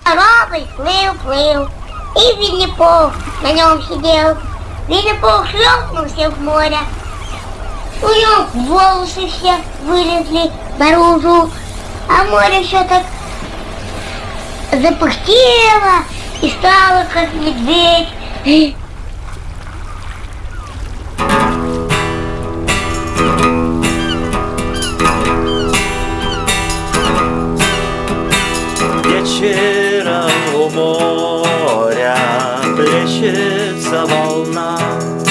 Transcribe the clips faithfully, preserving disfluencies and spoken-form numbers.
Корабль плыл-плыл, и Винни-Пух на нем сидел. Винни-Пух шлепнулся в море. У него волосы все вылезли наружу, а море все так запыхтело и стало как медведь. Вечером у моря плещется волна.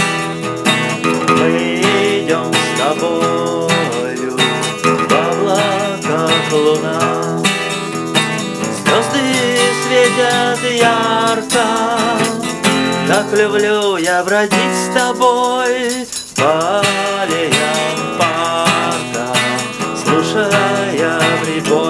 Мы идем с тобою в облаках луна. Звезды светят ярко, как люблю я бродить с тобой по аллеям парка, слушая прибой.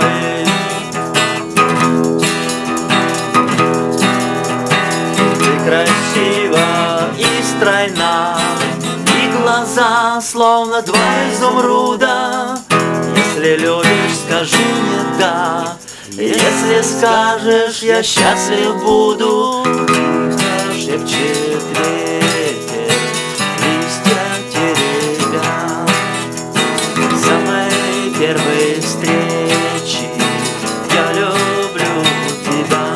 Красиво и стройна, и глаза словно два изумруда. Если любишь, скажи мне да. Если скажешь, я счастлив буду. Тихо шепчет ветер, листья теребя. Самой первой встречи я люблю тебя.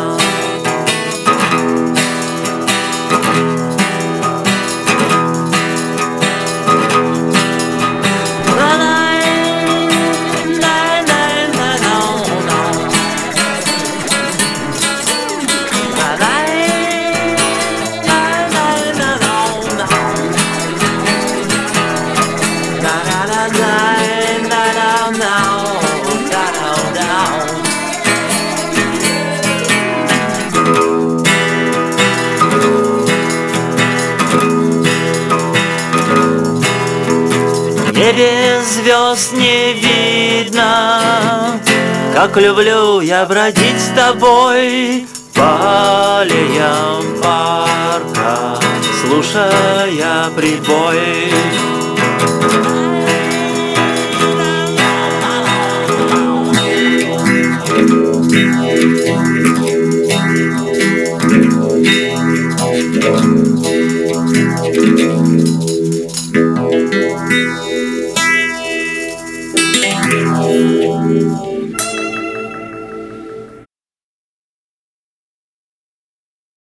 В небе звезд не видно, как люблю я бродить с тобой по аллеям парка, слушая прибой.